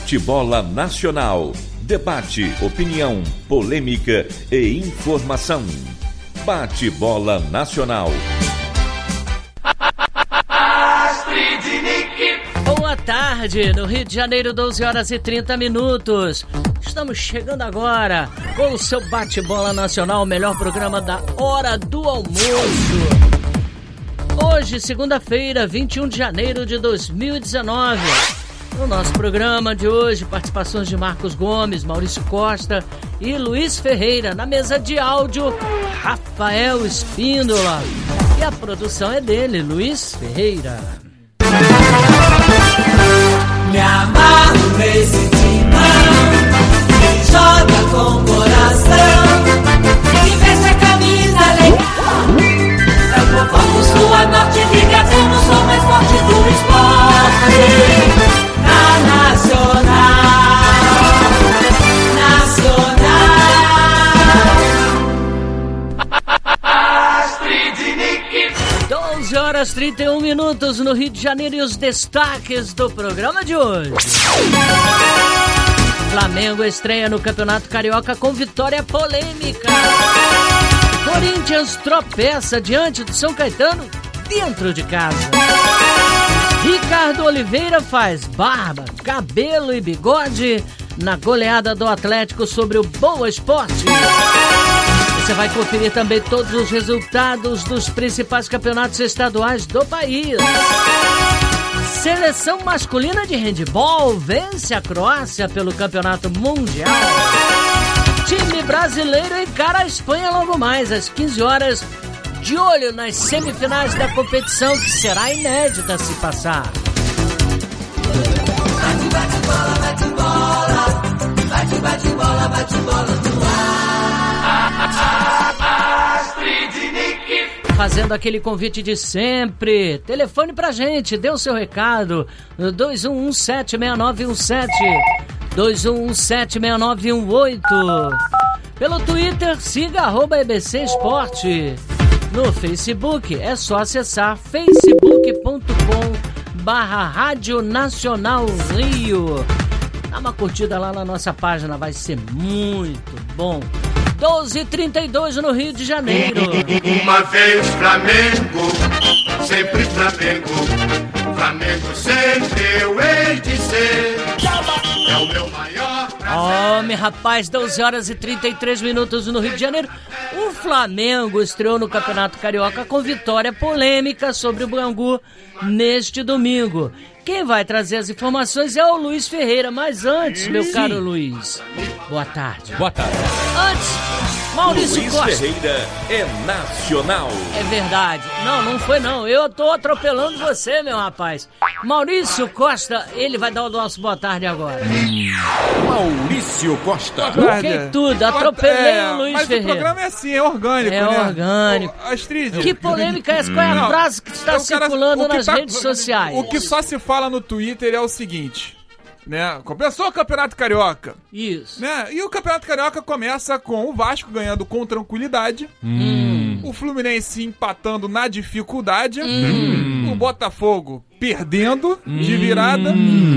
Bate-bola nacional. Debate, opinião, polêmica e informação. Bate-bola nacional. Boa tarde, no Rio de Janeiro, 12 horas e 30 minutos. Estamos chegando agora com o seu Bate-bola nacional, o melhor programa da hora do almoço. Hoje, segunda-feira, 21 de janeiro de 2019. No nosso programa de hoje, participações de Marcos Gomes, Maurício Costa e Luiz Ferreira. Na mesa de áudio, Rafael Espíndola. E a produção é dele, Luiz Ferreira. Me amarro nesse timão, que joga com coração, que veste a camisa legal. É o povão do sul a norte, ligação no som mais forte do esporte. Na Nacional. 12 horas 31 minutos no Rio de Janeiro e os destaques do programa de hoje. Flamengo estreia no Campeonato Carioca com vitória polêmica. Corinthians tropeça diante do São Caetano dentro de casa. Ricardo Oliveira faz barba, cabelo e bigode na goleada do Atlético sobre o Boa Esporte. Você vai conferir também todos os resultados dos principais campeonatos estaduais do país. Seleção masculina de handebol vence a Croácia pelo Campeonato Mundial. Time brasileiro encara a Espanha logo mais, às 15 horas, de olho nas semifinais da competição, que será inédita se passar. Bate, bate, bola, bate, bola. Bate, bate, bola, bate, bola no ar. Fazendo aquele convite de sempre. Telefone pra gente, dê o seu recado. 21176917. 21176918. Pelo Twitter, siga @EBC Esporte. No Facebook, é só acessar facebook.com/Rádio Nacional Rio. Dá uma curtida lá na nossa página, vai ser muito bom. 12h32 no Rio de Janeiro. Uma vez Flamengo, sempre Flamengo. Flamengo sempre eu hei de ser. É o meu maior prazer. Homem, rapaz, 12 horas e 33 minutos no Rio de Janeiro. O Flamengo estreou no Campeonato Carioca com vitória polêmica sobre o Bangu neste domingo. Quem vai trazer as informações é o Luiz Ferreira. Mas antes, meu caro Luiz, boa tarde. Boa tarde. Antes, Maurício Luiz Costa. Ferreira é nacional. É verdade. Não foi não. Eu tô atropelando você, meu rapaz. Maurício Costa, ele vai dar o nosso boa tarde agora. Maurício Costa. Buquei tudo, atropelei o Luiz Ferreira. Mas o programa é assim, é orgânico, É né? orgânico. Astrid. Que polêmica é essa? Qual é a frase que está circulando nas redes sociais? O que só se fala no Twitter é o seguinte, né? Começou o Campeonato Carioca. Isso. Né? E o Campeonato Carioca começa com o Vasco ganhando com tranquilidade. O Fluminense empatando na dificuldade. O Botafogo perdendo de virada.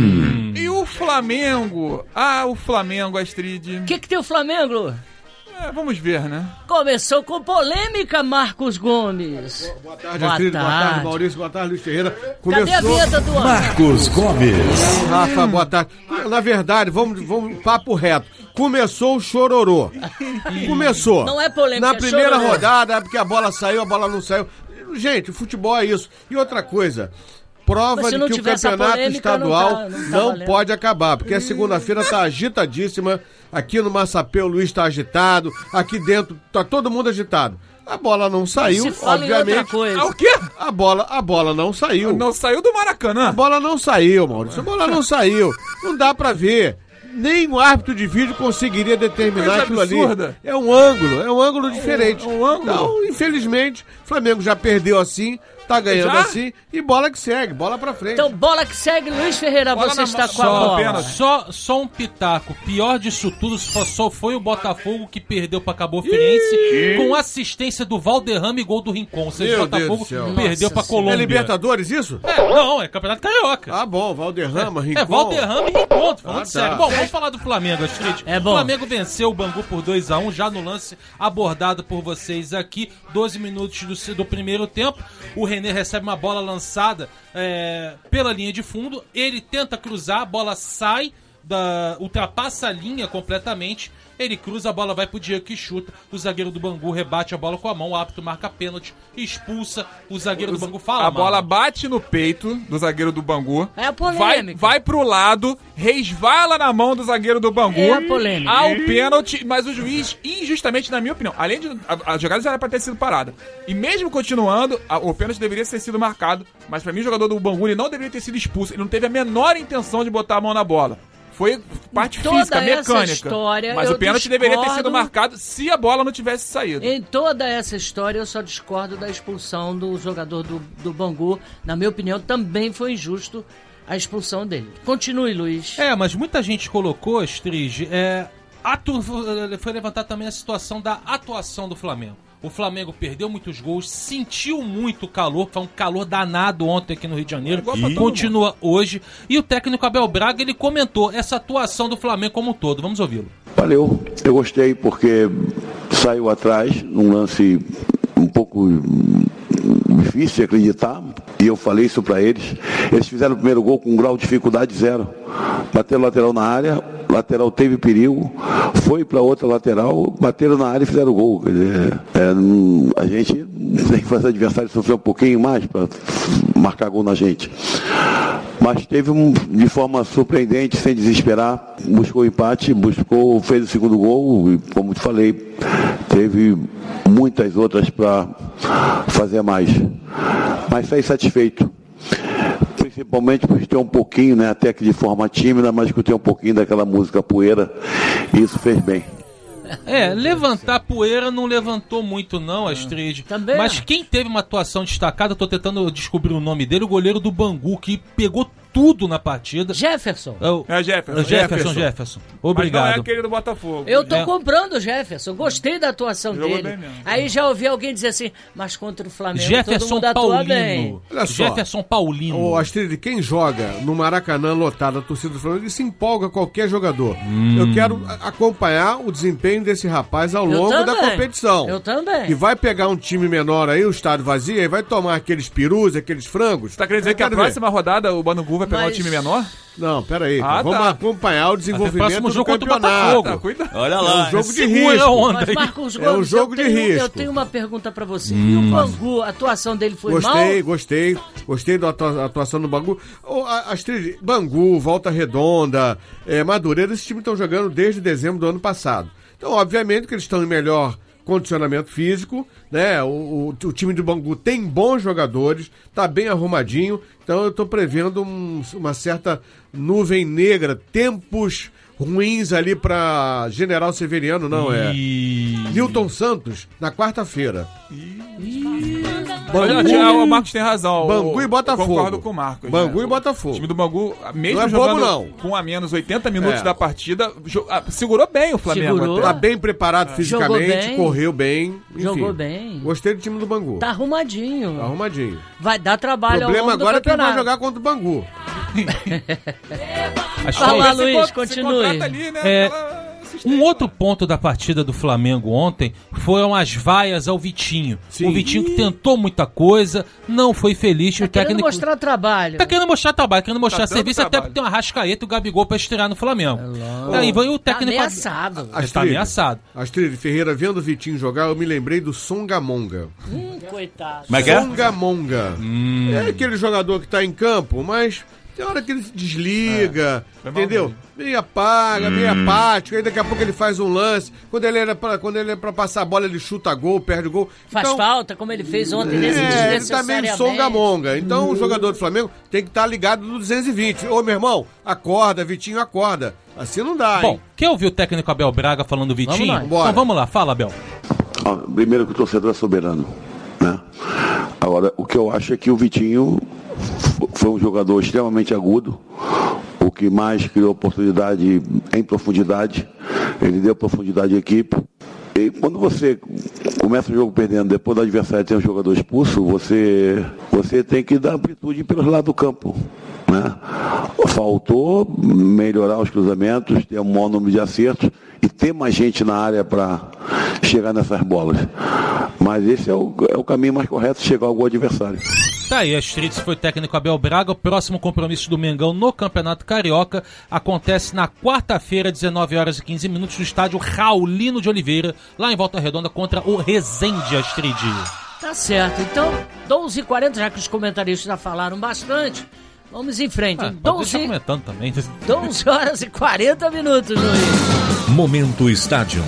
E o Flamengo... o Flamengo, Astrid. O que tem o Flamengo? Vamos ver, né? Começou com polêmica, Marcos Gomes. Boa tarde, Astrid. Boa tarde, Maurício. Boa tarde, Luiz Ferreira. Cadê a vinheta do ano? Marcos Gomes. Rafa, boa tarde. Na verdade, vamos papo reto. Começou o chororô. Começou. Não é polêmica, na primeira chororô. rodada, porque a bola saiu, a bola não saiu. Gente, o futebol é isso. E outra coisa... Prova de que o campeonato estadual não pode acabar, porque a segunda-feira tá agitadíssima, aqui no Massapê o Luiz tá agitado, aqui dentro tá todo mundo agitado. A bola não saiu, obviamente. O quê? A bola não saiu. Não saiu do Maracanã. A bola não saiu, Maurício. A bola não saiu. Não dá pra ver. Nem o árbitro de vídeo conseguiria determinar aquilo ali. É um ângulo diferente. Um ângulo? Então, infelizmente, o Flamengo já perdeu assim, tá ganhando assim, e bola que segue, bola pra frente. Então, bola que segue, Luiz Ferreira, Bola você na está mão, com a bola. pênalti. Só um pitaco. Pior disso tudo só foi o Botafogo que perdeu pra Cabo Friense com assistência do Valderrama e gol do Rincon. Ou seja, o Meu Deus Botafogo do céu. perdeu Nossa pra Colômbia. É Libertadores isso? Não, é Campeonato Carioca. Ah, bom, Valderrama, Rincon. Valderrama e Rincon, tô falando tá. sério. Bom, vamos falar do Flamengo, Astrid. É bom. O Flamengo venceu o Bangu por 2-1, já no lance abordado por vocês aqui. 12 minutos do primeiro tempo. O René recebe uma bola lançada pela linha de fundo. Ele tenta cruzar, a bola sai, ultrapassa a linha completamente. Ele cruza, a bola vai pro Diego que chuta. O zagueiro do Bangu rebate a bola com a mão. O árbitro marca pênalti, expulsa. O zagueiro do Bangu fala. A bola bate no peito do zagueiro do Bangu. É a polêmica. Vai pro lado, resvala na mão do zagueiro do Bangu. É a polêmica. Há o pênalti, mas o juiz, injustamente, na minha opinião, além de a jogada já era pra ter sido parada. E mesmo continuando, o pênalti deveria ter sido marcado. Mas pra mim, o jogador do Bangu ele não deveria ter sido expulso. Ele não teve a menor intenção de botar a mão na bola. Foi parte toda física, essa mecânica. História, mas eu o pênalti deveria ter sido marcado se a bola não tivesse saído. Em toda essa história, eu só discordo da expulsão do jogador do Bangu. Na minha opinião, também foi injusto a expulsão dele. Continue, Luiz. Mas muita gente colocou, Astrid, foi levantar também a situação da atuação do Flamengo. O Flamengo perdeu muitos gols, sentiu muito calor, foi um calor danado ontem aqui no Rio de Janeiro, e continua hoje. E o técnico Abel Braga, ele comentou essa atuação do Flamengo como um todo. Vamos ouvi-lo. Valeu, eu gostei porque saiu atrás num lance um pouco difícil de acreditar, e eu falei isso para eles. Eles fizeram o primeiro gol com um grau de dificuldade 0. Bateram lateral na área, lateral teve perigo, foi para outra lateral, bateram na área e fizeram o gol. Quer dizer, a gente tem que fazer o adversário sofrer um pouquinho mais para marcar gol na gente. Mas teve de forma surpreendente, sem desesperar, buscou o empate, fez o segundo gol, e como te falei, teve muitas outras para fazer mais. Mas saí satisfeito. Principalmente por ter um pouquinho, né, até que de forma tímida, mas que tem um pouquinho daquela música Poeira, e isso fez bem. Levantar poeira não levantou muito não, Astrid. Também. Mas quem teve uma atuação destacada, eu tô tentando descobrir o nome dele, o goleiro do Bangu, que pegou tudo na partida. Jefferson. Jefferson. Obrigado. Mas não é aquele do Botafogo. Eu tô comprando o Jefferson, gostei da atuação Jogou dele. bem mesmo. Aí já ouvi alguém dizer assim, mas contra o Flamengo todo Jefferson mundo atua bem. Paulino. Olha só. Jefferson Paulino. Ô, Astrid, quem joga no Maracanã lotado, a torcida do Flamengo, ele se empolga qualquer jogador. Eu quero acompanhar o desempenho desse rapaz ao longo da competição. Eu também. Que vai pegar um time menor aí, o estádio vazio, e vai tomar aqueles perus, aqueles frangos. Você tá querendo dizer que a próxima rodada o Bangu vai pegar um time menor? Não, peraí. Ah, vamos tá. acompanhar o desenvolvimento próximo do jogo contra o campeonato. Botafogo. Cuidado. Olha lá. É um jogo de Segura risco. a onda Mas, aí. Marcos É um Gomes, jogo de risco. Eu tenho uma pergunta pra você. E o Bangu, a atuação dele foi mal? Gostei da atuação do Bangu. Astrid, Bangu, Volta Redonda, Madureira, esses times estão jogando desde dezembro do ano passado. Então, obviamente que eles estão em melhor condicionamento físico, né? O time do Bangu tem bons jogadores, tá bem arrumadinho, então eu tô prevendo uma certa nuvem negra, tempos ruins ali pra General Severiano, Newton Santos, na quarta-feira. O Marcos tem razão. Bangu e Botafogo. Concordo com o Marcos. Bangu né? e Botafogo. O time do Bangu, mesmo Não é jogando bobo, não. com a menos 80 minutos da partida, segurou bem o Flamengo. Segurou. até. Tá bem preparado fisicamente, Jogou bem. correu bem. Enfim, Jogou bem. Gostei do time do Bangu. Tá arrumadinho. Tá arrumadinho. Vai dar O trabalho ao problema longo do agora é que ele vai campeonato. jogar contra o Bangu. Vai lá, Se Luiz, se continue. contrata ali, né, aquela assistência. Um outro ponto da partida do Flamengo ontem foram as vaias ao Vitinho. Sim. O Vitinho que tentou muita coisa, não foi feliz. Tá o querendo técnico mostrar trabalho. Tá querendo mostrar trabalho, querendo mostrar dando serviço, até trabalho. porque tem uma Rascaeta e o Gabigol pra estrear no Flamengo. Aí vai o Tá técnico... ameaçado. Tá ameaçado. Astrid Ferreira, vendo o Vitinho jogar, eu me lembrei do Songamonga. Coitado. Como é que é? Songamonga. É aquele jogador que tá em campo, mas tem hora que ele se desliga, entendeu? Meio apaga, meio apático, aí daqui a pouco ele faz um lance. Quando ele é pra passar a bola, ele chuta gol, perde gol. Faz Então, falta, como ele fez ontem, ele tá meio desnecessariamente. songamonga. Então o jogador do Flamengo tem que estar ligado no 220. Ô, meu irmão, acorda, Vitinho, acorda. Assim não dá, Bom, hein? quer ouvir o técnico Abel Braga falando do Vitinho? Vamos lá. Bora. Então vamos lá, fala, Abel. Primeiro que o torcedor é soberano, né? Agora, o que eu acho é que o Vitinho foi um jogador extremamente agudo, o que mais criou oportunidade em profundidade. Ele deu profundidade à equipe. E quando você começa o jogo perdendo, depois do adversário ter um jogador expulso, você tem que dar amplitude pelos lados do campo, né? Faltou melhorar os cruzamentos, ter um maior número de acertos e ter mais gente na área para chegar nessas bolas. Mas esse é o caminho mais correto, chegar ao gol adversário. Tá aí, Astrid foi técnico Abel Braga. O próximo compromisso do Mengão no Campeonato Carioca acontece na quarta-feira, 19h15, no estádio Raulino de Oliveira, lá em Volta Redonda, contra o Resende, Astrid. Tá certo, então 12h40, já que os comentaristas já falaram bastante, vamos em frente. 12h40 também. 12h40, no Rio. Momento Estádio.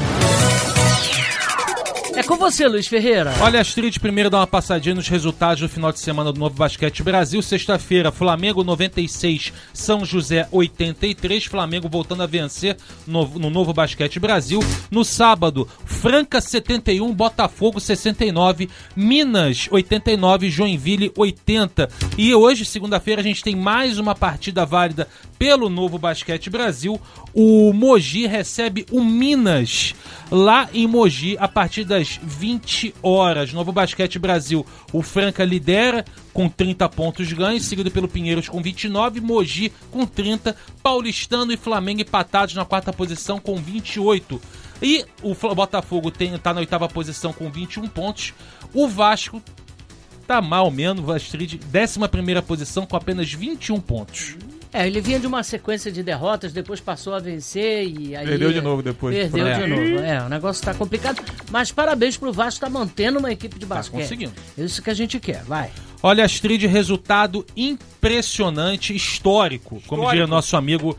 É com você, Luiz Ferreira. Olha, Astrid, primeiro dá uma passadinha nos resultados do final de semana do Novo Basquete Brasil. Sexta-feira, Flamengo 96, São José 83. Flamengo voltando a vencer no Novo Basquete Brasil. No sábado, Franca 71, Botafogo 69, Minas 89, Joinville 80. E hoje, segunda-feira, a gente tem mais uma partida válida pelo Novo Basquete Brasil. O Mogi recebe o Minas lá em Mogi a partir das 20 horas. Novo Basquete Brasil, o Franca lidera com 30 pontos ganhos, seguido pelo Pinheiros com 29, Mogi com 30, Paulistano e Flamengo empatados na quarta posição com 28. E o Botafogo está na oitava posição com 21 pontos. O Vasco está mal menos, Astrid, 11ª posição com apenas 21 pontos. Ele vinha de uma sequência de derrotas, depois passou a vencer e aí... Perdeu de novo depois. Perdeu de novo. O negócio tá complicado. Mas parabéns pro Vasco, tá mantendo uma equipe de basquete. Tá conseguindo. Isso que a gente quer, vai. Olha, Astrid, resultado impressionante, histórico, como diria o nosso amigo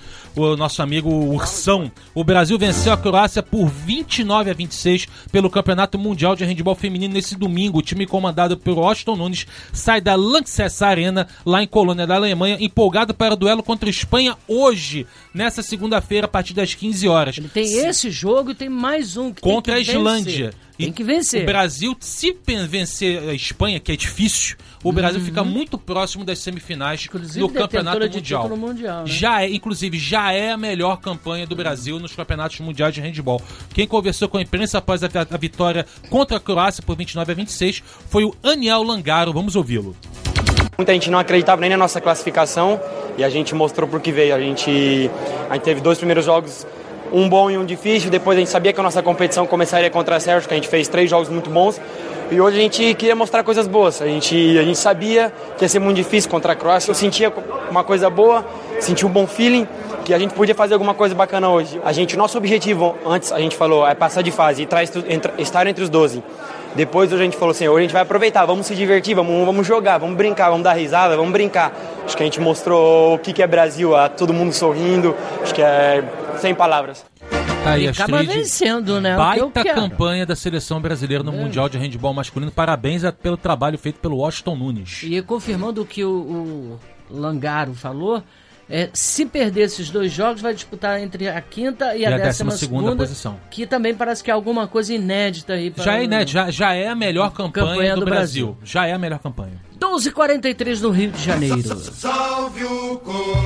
Ursão. O Brasil venceu a Croácia por 29-26 pelo Campeonato Mundial de Handebol Feminino nesse domingo. O time comandado por Washington Nunes sai da Lanxess Arena, lá em Colônia da Alemanha, empolgado para o duelo contra a Espanha hoje, nessa segunda-feira, a partir das 15 horas. Ele tem esse jogo e tem mais um que contra tem que a Islândia. Tem que vencer. O Brasil, se vencer a Espanha, que é difícil, o Brasil fica muito próximo das semifinais do Campeonato Mundial. Mundial, né? Já é a melhor campanha do Brasil nos campeonatos mundiais de handebol. Quem conversou com a imprensa após a vitória contra a Croácia por 29-26 foi o Aniel Langaro. Vamos ouvi-lo. Muita gente não acreditava nem na nossa classificação e a gente mostrou por que veio. A gente teve 2 primeiros jogos, um bom e um difícil. Depois a gente sabia que a nossa competição começaria contra a Sérgio, que a gente fez 3 jogos muito bons. E hoje a gente queria mostrar coisas boas. A gente sabia que ia ser muito difícil contra a Croácia. Eu sentia uma coisa boa, sentia um bom feeling, que a gente podia fazer alguma coisa bacana hoje. Nosso objetivo, antes a gente falou, é passar de fase e estar entre os 12. Depois hoje a gente falou assim, hoje a gente vai aproveitar, vamos se divertir, vamos jogar, vamos brincar, vamos dar risada, vamos brincar. Acho que a gente mostrou o que é Brasil, todo mundo sorrindo, acho que é sem palavras. Aí, e acaba vencendo, né? Baita campanha da seleção brasileira no Mundial de Handebol Masculino. Parabéns pelo trabalho feito pelo Washington Nunes. E confirmando o que o Langaro falou, se perder esses 2 jogos, vai disputar entre a 5ª e a 12ª posição. Que também parece que é alguma coisa inédita aí. Já é inédita, já é a melhor campanha do Brasil. Já é a melhor campanha. 12h43 no Rio de Janeiro. Salve o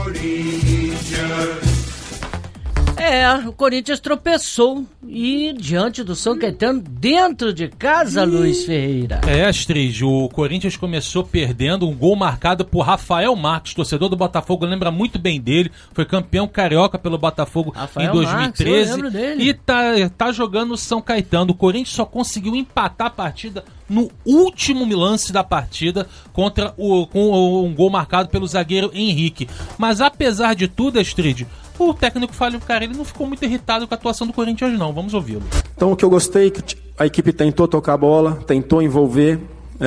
Corinthians. O Corinthians tropeçou e diante do São Caetano dentro de casa, Luiz Ferreira. Astrid, o Corinthians começou perdendo, um gol marcado por Rafael Marques, torcedor do Botafogo, lembra muito bem dele, foi campeão carioca pelo Botafogo em 2013 Marques, dele. E tá jogando o São Caetano. O Corinthians só conseguiu empatar a partida no último lance da partida com um gol marcado pelo zagueiro Henrique. Mas apesar de tudo, Astrid, o técnico Fábio Carelli não ficou muito irritado com a atuação do Corinthians, não. Vamos ouvi-lo. Então, o que eu gostei, que a equipe tentou tocar a bola, tentou envolver.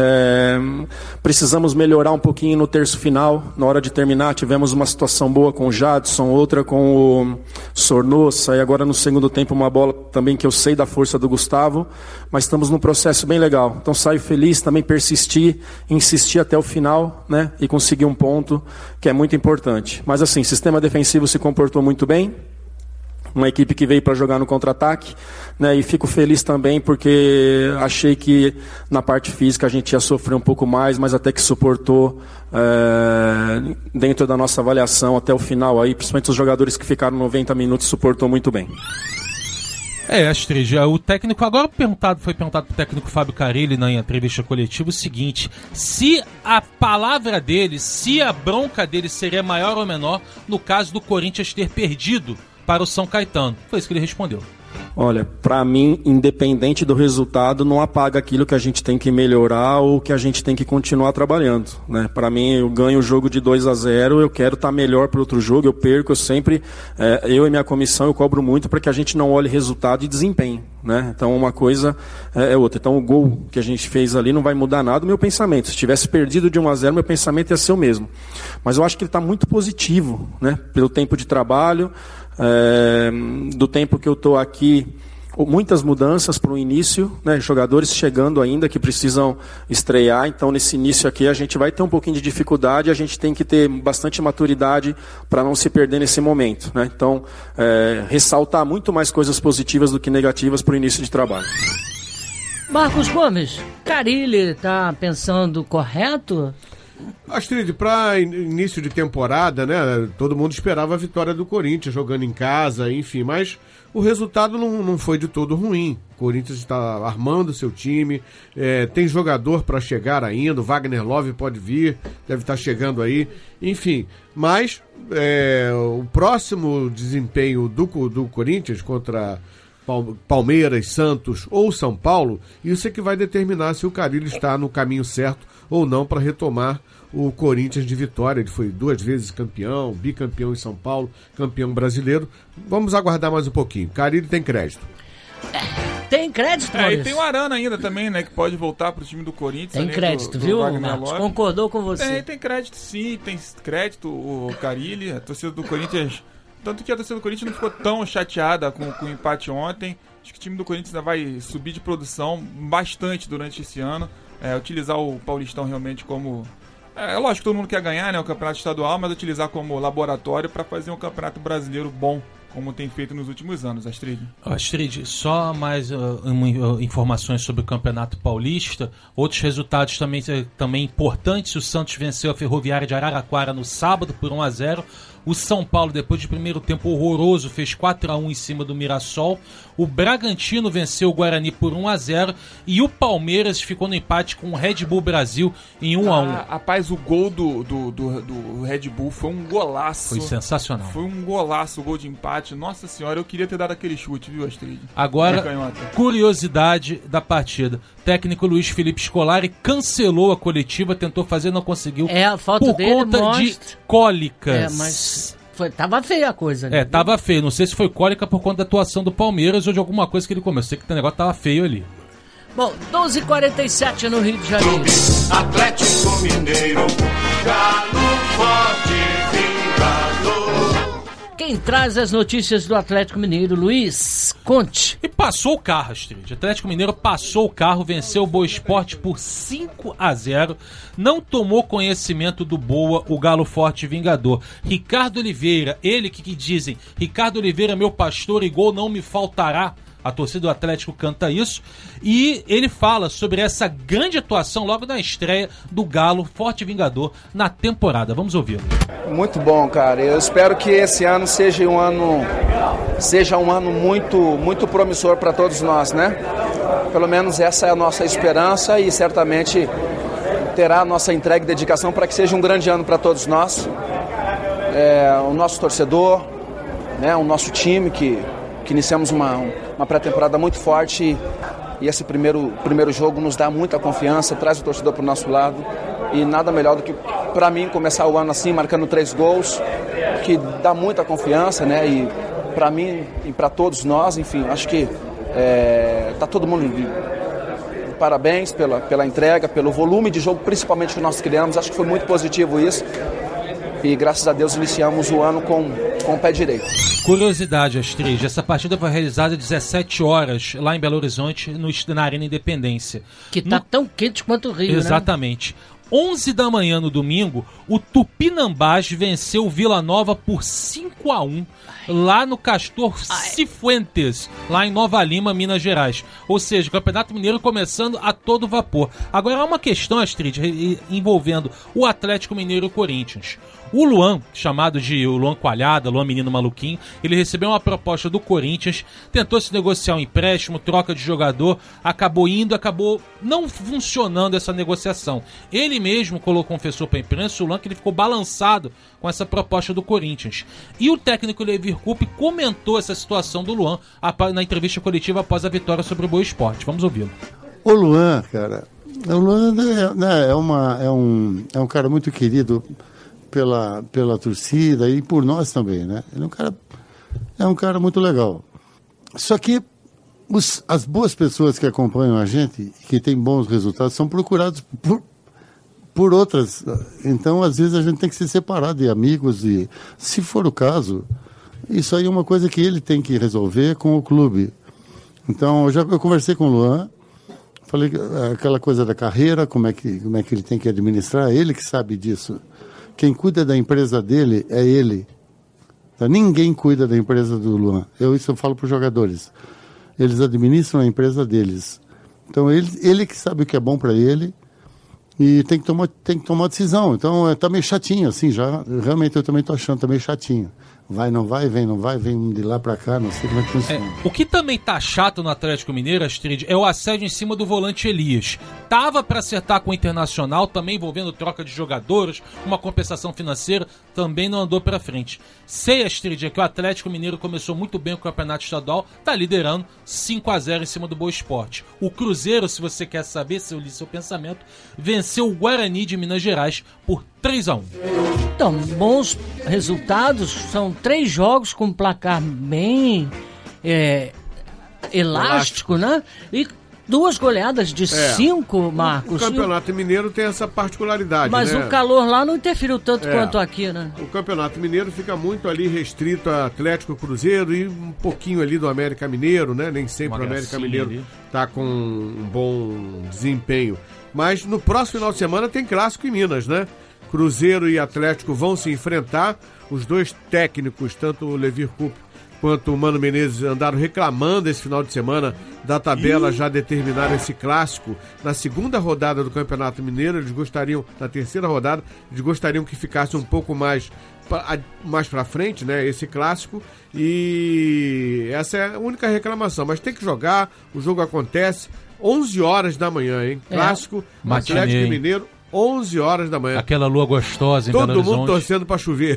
Precisamos melhorar um pouquinho no terço final. Na hora de terminar, tivemos uma situação boa com o Jadson, outra com o Sornosa, e agora no segundo tempo uma bola também que eu sei da força do Gustavo, mas estamos num processo bem legal. Então saio feliz, também persistir, insistir até o final, né, e conseguir um ponto que é muito importante. Mas assim, sistema defensivo se comportou muito bem. uma equipe que veio para jogar no contra-ataque, né? E fico feliz também porque achei que na parte física a gente ia sofrer um pouco mais, mas até que suportou dentro da nossa avaliação até o final, aí, principalmente os jogadores que ficaram 90 minutos, suportou muito bem. Astrid, o técnico, agora foi perguntado pro técnico Fábio Carille na entrevista coletiva o seguinte: se a palavra dele, se a bronca dele seria maior ou menor no caso do Corinthians ter perdido para o São Caetano. Foi isso que ele respondeu. Olha, para mim, independente do resultado, não apaga aquilo que a gente tem que melhorar ou que a gente tem que continuar trabalhando, né? Para mim, eu ganho o jogo de 2-0, eu quero estar melhor para outro jogo, eu perco, eu sempre, eu e minha comissão, eu cobro muito para que a gente não olhe resultado e desempenho, né? Então, uma coisa é outra. Então, o gol que a gente fez ali não vai mudar nada o meu pensamento. Se tivesse perdido de 1-0, meu pensamento ia ser o mesmo. Mas eu acho que ele está muito positivo, né? Pelo tempo de trabalho, do tempo que eu estou aqui, muitas mudanças para o início, né? Jogadores chegando ainda que precisam estrear, então nesse início aqui a gente vai ter um pouquinho de dificuldade, a gente tem que ter bastante maturidade para não se perder nesse momento, né? Então, ressaltar muito mais coisas positivas do que negativas para o início de trabalho. Marcos Gomes, Carille está pensando correto? Astrid, para início de temporada, né, todo mundo esperava a vitória do Corinthians, jogando em casa, enfim, mas o resultado não foi de todo ruim. O Corinthians está armando seu time, tem jogador para chegar ainda, o Wagner Love pode vir, deve estar chegando aí, enfim, mas o próximo desempenho do Corinthians contra Palmeiras, Santos ou São Paulo, isso é que vai determinar se o Carille está no caminho certo ou não para retomar o Corinthians de Vitória. Ele foi 2 vezes campeão, bicampeão em São Paulo, campeão brasileiro. Vamos aguardar mais um pouquinho. Carille tem crédito. Tem crédito, Maurício? E tem o Arana ainda também, né, que pode voltar pro time do Corinthians. Tem crédito, viu, Marcos? Concordou com você. Tem crédito sim, tem crédito o Carille, a torcida do Corinthians. Tanto que a torcida do Corinthians não ficou tão chateada com o empate ontem. Acho que o time do Corinthians ainda vai subir de produção bastante durante esse ano. Utilizar o Paulistão realmente como... É lógico que todo mundo quer ganhar, né, o campeonato estadual, mas utilizar como laboratório para fazer um campeonato brasileiro bom, como tem feito nos últimos anos, Astrid. Astrid, só mais informações sobre o Campeonato Paulista. Outros resultados também importantes. O Santos venceu a Ferroviária de Araraquara no sábado por 1-0. O São Paulo, depois de primeiro tempo horroroso, fez 4-1 em cima do Mirassol. O Bragantino venceu o Guarani por 1-0. E o Palmeiras ficou no empate com o Red Bull Brasil em 1-1. Rapaz, o gol do Red Bull foi um golaço. Foi sensacional. Foi um golaço, o gol de empate. Nossa senhora, eu queria ter dado aquele chute, viu, Astrid? Agora, curiosidade da partida. Técnico Luiz Felipe Scolari cancelou a coletiva, tentou fazer, não conseguiu. A foto por dele conta mostra... de cólicas. Mas tava feia a coisa. Né? Tava feio. Não sei se foi cólica por conta da atuação do Palmeiras ou de alguma coisa que ele comeu. Sei que o negócio tava feio ali. Bom, 12h47 no Rio de Janeiro. Atlético Mineiro, Galo forte, vingador. Quem traz as notícias do Atlético Mineiro, Luiz, conte. E passou o carro, Astrid. O Atlético Mineiro passou o carro, venceu o Boa Esporte por 5-0. Não tomou conhecimento do Boa, o Galo forte vingador. Ricardo Oliveira, ele que dizem, Ricardo Oliveira, meu pastor e gol não me faltará. A torcida do Atlético canta isso. E ele fala sobre essa grande atuação logo na estreia do Galo Forte Vingador na temporada. Vamos ouvi-lo. Muito bom, cara. Eu espero que esse ano seja um ano muito, muito promissor para todos nós, né? Pelo menos essa é a nossa esperança e certamente terá a nossa entrega e dedicação para que seja um grande ano para todos nós. O nosso torcedor, né? O nosso time que iniciamos uma pré-temporada muito forte e esse primeiro jogo nos dá muita confiança, traz o torcedor para o nosso lado e nada melhor do que, para mim, começar o ano assim, marcando 3 gols, que dá muita confiança, né? E para mim e para todos nós, enfim, acho que tá todo mundo de parabéns pela entrega, pelo volume de jogo, principalmente que nós criamos, acho que foi muito positivo isso. E graças a Deus iniciamos o ano com o pé direito. Curiosidade, Astrid, essa partida foi realizada às 17 horas lá em Belo Horizonte, na Arena Independência. Que tá tão quente quanto o Rio, Exatamente. Né? 11 da manhã no domingo, o Tupinambás venceu o Vila Nova por 5-1 lá no Castor Cifuentes, lá em Nova Lima, Minas Gerais. Ou seja, o Campeonato Mineiro começando a todo vapor. Agora há uma questão, Astrid, envolvendo o Atlético Mineiro e o Corinthians. O Luan, chamado de Luan Coalhada, Luan Menino Maluquinho, ele recebeu uma proposta do Corinthians, tentou se negociar um empréstimo, troca de jogador, acabou não funcionando essa negociação. Ele mesmo confessou para a imprensa, o Luan, que ele ficou balançado com essa proposta do Corinthians. E o técnico Levir Coupe comentou essa situação do Luan na entrevista coletiva após a vitória sobre o Boa Esporte. Vamos ouvi-lo. O Luan, cara, o Luan é um cara muito querido pela torcida e por nós também, né? Ele é um cara muito legal. Só que as boas pessoas que acompanham a gente, que têm bons resultados, são procurados por outras. Então, às vezes, a gente tem que se separar de amigos e, se for o caso, isso aí é uma coisa que ele tem que resolver com o clube. Então, eu conversei com o Luan, falei aquela coisa da carreira, como é que ele tem que administrar, ele que sabe disso. Quem cuida da empresa dele é ele. Então, ninguém cuida da empresa do Luan. Isso eu falo para os jogadores. Eles administram a empresa deles. Então, ele que sabe o que é bom para ele e tem que tomar decisão. Então, tá meio chatinho, assim, já. Realmente, eu também estou achando, tá meio chatinho. Vai, não vai, vem de lá pra cá, não sei como é que funciona. O que também tá chato no Atlético Mineiro, Astrid, é o assédio em cima do volante Elias. Tava pra acertar com o Internacional, também envolvendo troca de jogadores, uma compensação financeira, também não andou pra frente. Sei, Astrid, é que o Atlético Mineiro começou muito bem o Campeonato Estadual, tá liderando 5-0 em cima do Boa Esporte. O Cruzeiro, se você quer saber, se eu li seu pensamento, venceu o Guarani de Minas Gerais por 3-1. Então, bons resultados, são 3 jogos com placar bem elástico, né? E 2 goleadas de 5, Marcos. O Campeonato Mineiro tem essa particularidade, mas né? O calor lá não interferiu tanto quanto aqui, né? O Campeonato Mineiro fica muito ali restrito a Atlético, Cruzeiro e um pouquinho ali do América Mineiro, né? Nem sempre o América Mineiro tá com um bom desempenho. Mas no próximo final de semana tem clássico em Minas, né? Cruzeiro e Atlético vão se enfrentar. Os 2 técnicos, tanto o Levir Coupe quanto o Mano Menezes, andaram reclamando esse final de semana da tabela, já determinaram esse clássico. Na segunda rodada do Campeonato Mineiro, eles gostariam, na terceira rodada, eles gostariam que ficasse um pouco mais pra frente, né, esse clássico, e essa é a única reclamação. Mas tem que jogar, o jogo acontece 11 horas da manhã, hein? Clássico, Atlético Mineiro, 11 horas da manhã. Aquela lua gostosa em Belo Horizonte. Todo mundo torcendo pra chover.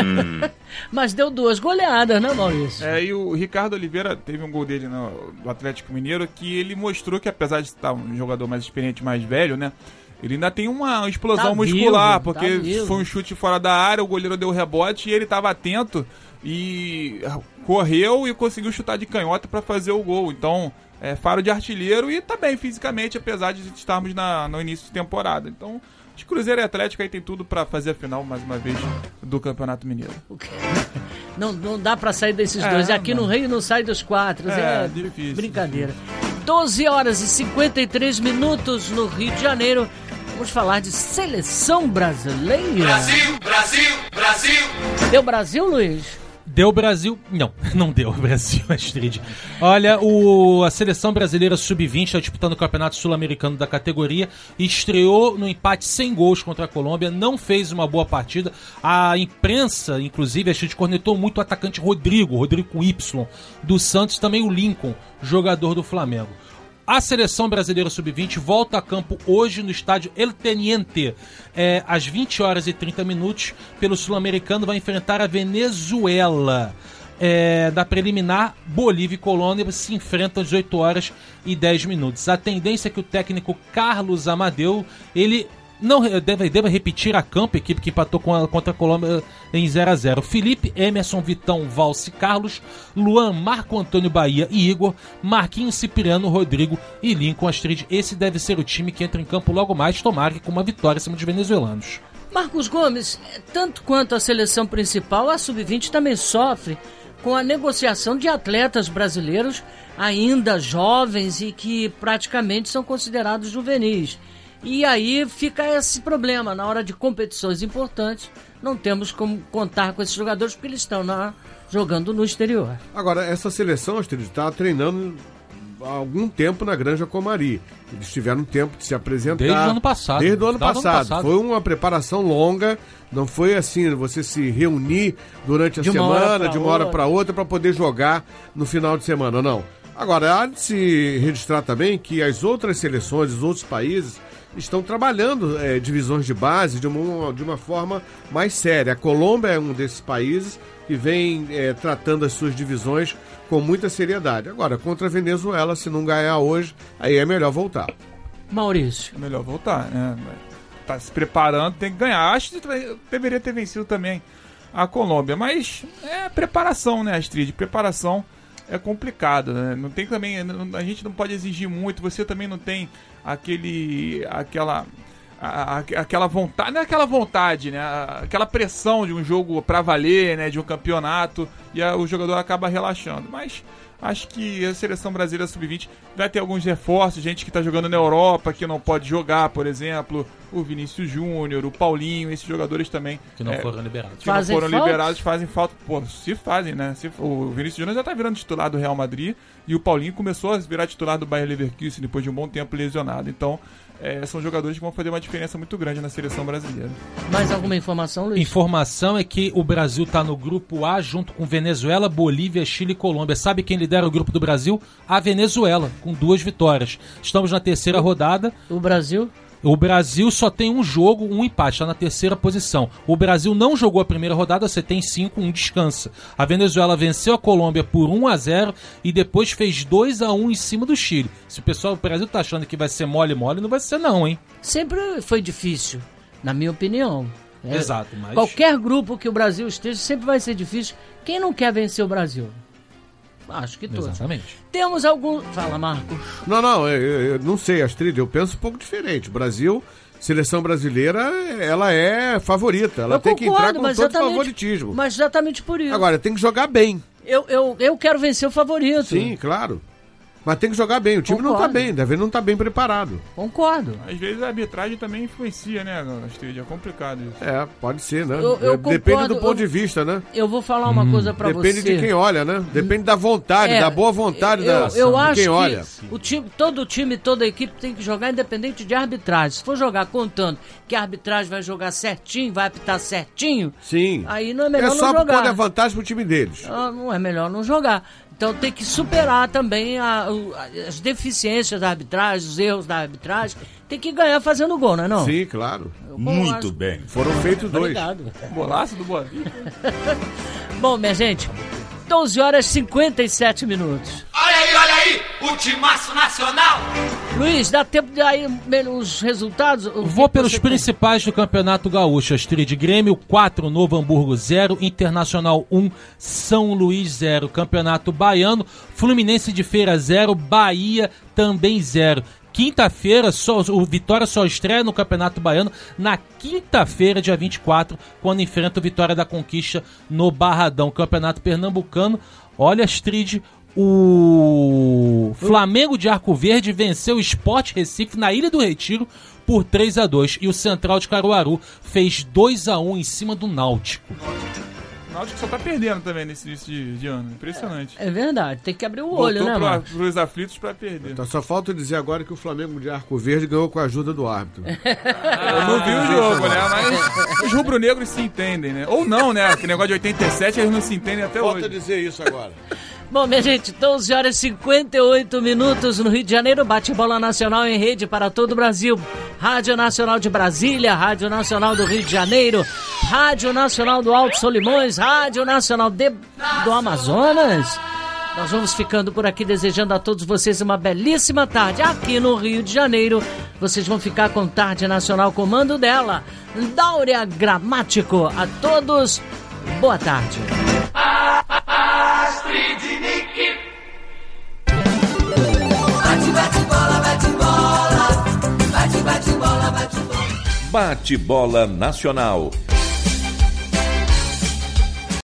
Mas deu 2 goleadas, né, Maurício? E o Ricardo Oliveira teve um gol dele no Atlético Mineiro que ele mostrou que, apesar de estar um jogador mais experiente, mais velho, né, ele ainda tem uma explosão muscular, porque foi um chute fora da área, o goleiro deu o rebote e ele estava atento e correu e conseguiu chutar de canhota para fazer o gol. Então, faro de artilheiro e tá bem fisicamente, apesar de estarmos no início de temporada. Então, de Cruzeiro e Atlético aí tem tudo pra fazer a final, mais uma vez, do Campeonato Mineiro. Não dá pra sair desses 2. Aqui no Rio não sai dos 4. É difícil. Brincadeira. 12 horas e 53 minutos no Rio de Janeiro. Vamos falar de seleção brasileira. Brasil! Deu Brasil, Luiz? Deu Brasil... Não deu Brasil, Astrid. Olha, a seleção brasileira sub-20 está disputando o Campeonato Sul-Americano da categoria e estreou no empate sem gols contra a Colômbia, não fez uma boa partida. A imprensa, inclusive, a gente cornetou muito o atacante Rodrigo com Y, do Santos, também o Lincoln, jogador do Flamengo. A seleção brasileira sub-20 volta a campo hoje no estádio El Teniente, às 20 horas e 30 minutos, pelo Sul-Americano, vai enfrentar a Venezuela. Da preliminar, Bolívia e Colômbia se enfrentam às 18 horas e 10 minutos. A tendência é que o técnico Carlos Amadeu, ele não deve repetir a campo, equipe que empatou contra a Colômbia em 0-0. Felipe, Emerson, Vitão, Valci, Carlos, Luan, Marco Antônio Bahia e Igor, Marquinhos, Cipriano, Rodrigo e Lincoln. Astrid. Esse deve ser o time que entra em campo logo mais, tomara que com uma vitória em cima dos venezuelanos. Marcos Gomes, tanto quanto a seleção principal, a Sub-20 também sofre com a negociação de atletas brasileiros ainda jovens e que praticamente são considerados juvenis. E aí fica esse problema, na hora de competições importantes, não temos como contar com esses jogadores porque eles estão jogando no exterior. Agora, essa seleção, Astrid, está treinando há algum tempo na Granja Comari. Eles tiveram tempo de se apresentar. Desde o ano passado. Desde o ano passado. Foi uma preparação longa, não foi assim, você se reunir durante a semana, de uma hora para outra, para poder jogar no final de semana, não. Agora, há de se registrar também que as outras seleções, os outros países, estão trabalhando divisões de base de uma forma mais séria. A Colômbia é um desses países que vem tratando as suas divisões com muita seriedade. Agora, contra a Venezuela, se não ganhar hoje, aí é melhor voltar. Maurício. É melhor voltar, né? Tá se preparando, tem que ganhar. Acho que deveria ter vencido também a Colômbia, mas é preparação, né, Astrid? Preparação é complicado, né? Não tem também, a gente não pode exigir muito, você também não tem aquela vontade, não é aquela vontade, né? Aquela pressão de um jogo pra valer, né? De um campeonato, e o jogador acaba relaxando. Mas acho que a seleção brasileira sub-20 vai ter alguns reforços, gente que tá jogando na Europa, que não pode jogar, por exemplo, o Vinícius Júnior, o Paulinho, esses jogadores também. Que não foram liberados. Que não foram liberados, fazem falta. Pô, se fazem, né? O Vinícius Júnior já tá virando titular do Real Madrid, e o Paulinho começou a virar titular do Bayer Leverkusen depois de um bom tempo lesionado. Então, são jogadores que vão fazer uma diferença muito grande na seleção brasileira. Mais alguma informação, Luiz? Informação é que o Brasil está no grupo A junto com Venezuela, Bolívia, Chile e Colômbia. Sabe quem lidera o grupo do Brasil? A Venezuela, com 2 vitórias. Estamos na terceira rodada. O Brasil? O Brasil só tem um jogo, um empate, está na terceira posição. O Brasil não jogou a primeira rodada, você tem 5, um descansa. A Venezuela venceu a Colômbia por 1-0 e depois fez 2-1 em cima do Chile. Se o Brasil tá achando que vai ser mole, não vai ser não, hein? Sempre foi difícil, na minha opinião. Exato, mas... Qualquer grupo que o Brasil esteja sempre vai ser difícil. Quem não quer vencer o Brasil? Acho que todos. Exatamente. Temos algum... Fala, Marcos. Não, eu não sei, Astrid, eu penso um pouco diferente. O Brasil, seleção brasileira, ela é favorita. Ela tem que entrar com todo favoritismo. Mas exatamente por isso. Agora, tem que jogar bem. Eu quero vencer o favorito. Sim, claro. Mas tem que jogar bem. O time não tá bem, deve não tá bem preparado. Concordo. Às vezes a arbitragem também influencia, né, Astrid? É complicado isso. Pode ser, né? Depende do ponto de vista, né? Eu vou falar uma coisa pra você. Depende de quem olha, né? Depende da vontade, da boa vontade de quem olha. Todo time, toda equipe tem que jogar independente de arbitragem. Se for jogar contando que a arbitragem vai jogar certinho, vai apitar certinho, sim, aí não é melhor não jogar. É só quando é vantagem pro time deles. Não é melhor não jogar. Então tem que superar também as deficiências da arbitragem, os erros da arbitragem. Tem que ganhar fazendo gol, não é não? Sim, claro. Muito bem. Foram feitos 2. Golaço do Boa Vista. Bom, minha gente, 12h57. Olha aí, o timaço nacional. Luiz, dá tempo de aí os resultados? Vou pelos principais do Campeonato Gaúcho, Astrid. Grêmio 4, Novo Hamburgo 0, Internacional 1, São Luís 0. Campeonato Baiano, Fluminense de Feira 0, Bahia também 0. Quinta-feira, o Vitória só estreia no Campeonato Baiano na quinta-feira, dia 24, quando enfrenta o Vitória da Conquista no Barradão. Campeonato Pernambucano, olha, Astrid, o Flamengo de Arco Verde venceu o Sport Recife na Ilha do Retiro por 3-2 e o Central de Caruaru fez 2-1 em cima do Náutico. O Náutico só tá perdendo também nesse início de ano. Impressionante. É verdade, tem que abrir o olho, né, mano? Pros aflitos pra perder. Então, só falta dizer agora que o Flamengo de Arco Verde ganhou com a ajuda do árbitro. Eu não vi o jogo, né? Mas os rubro-negros se entendem, né? Ou não, né? Que negócio de 87 eles não se entendem até hoje. Falta dizer isso agora. Bom, minha gente, 12h58 no Rio de Janeiro, bate-bola nacional em rede para todo o Brasil. Rádio Nacional de Brasília, Rádio Nacional do Rio de Janeiro, Rádio Nacional do Alto Solimões, Rádio Nacional do Amazonas. Nós vamos ficando por aqui desejando a todos vocês uma belíssima tarde. Aqui no Rio de Janeiro, vocês vão ficar com Tarde Nacional, comando dela, Dáurea Gramático. A todos, boa tarde. Astrid Nick. Bate bola, bate bola. Bate bola, bate bola. Bate-bola Nacional.